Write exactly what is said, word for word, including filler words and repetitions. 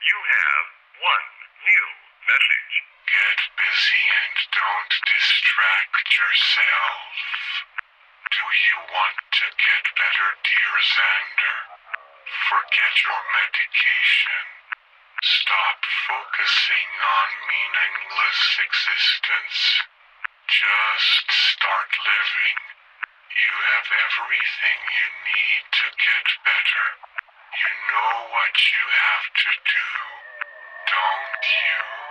You have one new message. Get busy and don't distract yourself. Do you want to get better, dear Xander? Forget your medication. Stop focusing on meaningless existence. Just start living. You have everything you need to get better. You know what you have to do, don't you?